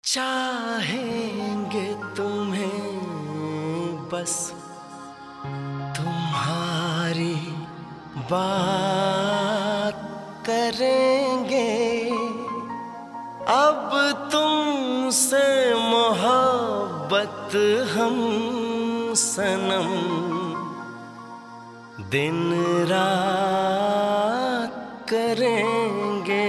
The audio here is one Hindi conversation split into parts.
चाहेंगे तुम्हें बस तुम्हारी बात करेंगे। अब तुमसे मोहब्बत हम सनम दिन रात करेंगे।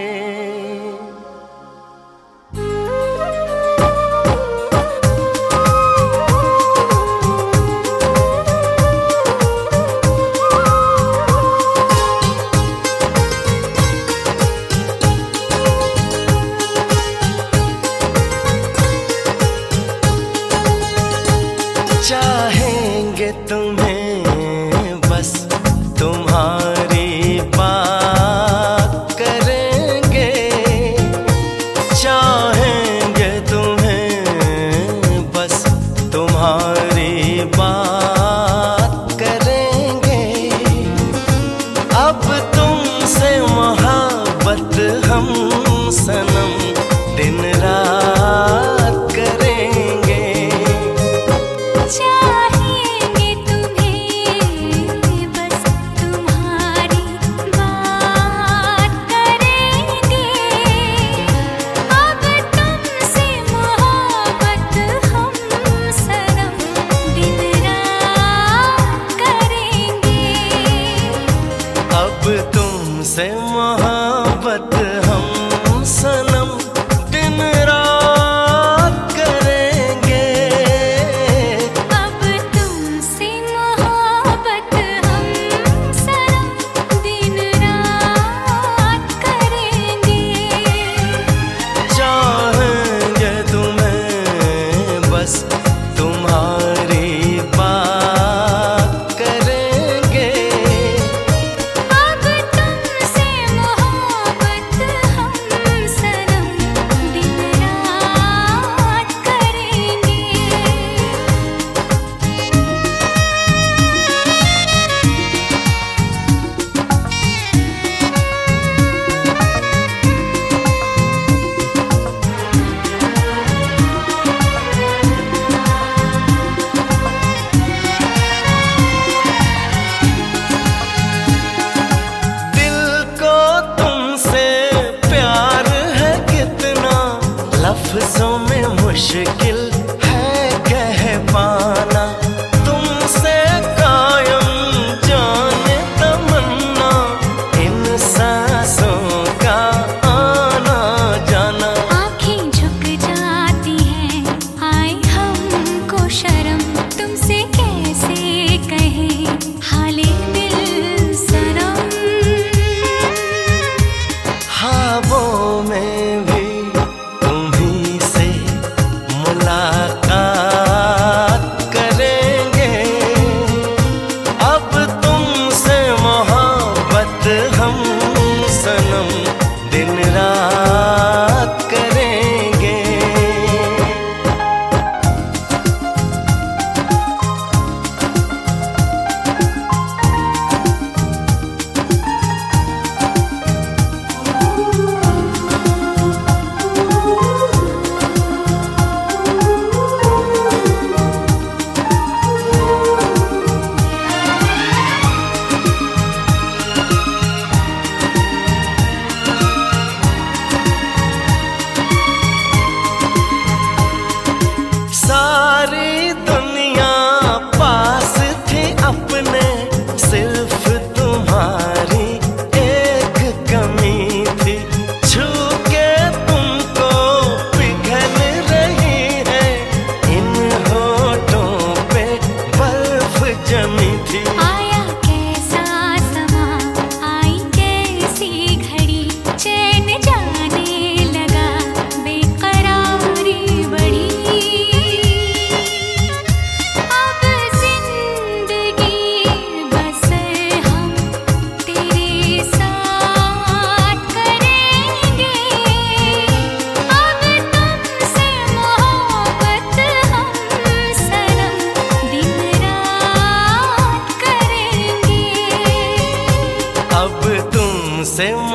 चाहेंगे तुम्हें बस तुम्हारी बात करेंगे। चाहेंगे तुम्हें बस तुम्हारी बात करेंगे। अब तुमसे मोहब्बत हम सनम दिन रात करेंगे। चाहेंगे तुम्हें बस तुम्हारी बात करेंगे। अब तुमसे मोहब्बत हम सनम दिन रात करेंगे। अब तुमसे मोहब्बत हम सनम दिन रात करेंगे। अब तुमसे मोहब्बत हम सनम दिन रात करेंगे। चाहेंगे तुम्हें बस तुम्हारी बात करेंगे। अब तुमसे मोहब्बत हम सनम दिन रात करेंगे। दिल को तुमसे प्यार है कितना, लफ्जों में मुश्किल है कह पाना। तुमसे कायम जाने तमन्ना, इन सांसों का आना जाना। आँखें झुक जाती हैं, आए हमको शर्म, तुमसे कैसे कहें हाले दिल सनम। ख्वाबों में भी तुम्हीं से मुलाकात करेंगे। अब तुमसे मोहब्बत हम सनम दिन रात करेंगे। सारी दुनिया पास थी अपने, सिर्फ तुम्हारी एक कमी थी। छू के तुमको पिघल रही है, इन होठों पे बर्फ जमी थी। आया कैसा समा, आई कैसी घड़ी, चैन जाने लगा, बेकरारी बढ़ी। अब जिंदगी बसर हम तेरे साथ करेंगे। अब तुमसे मोहब्बत हम सनम दिन रात करेंगे। अब तुमसे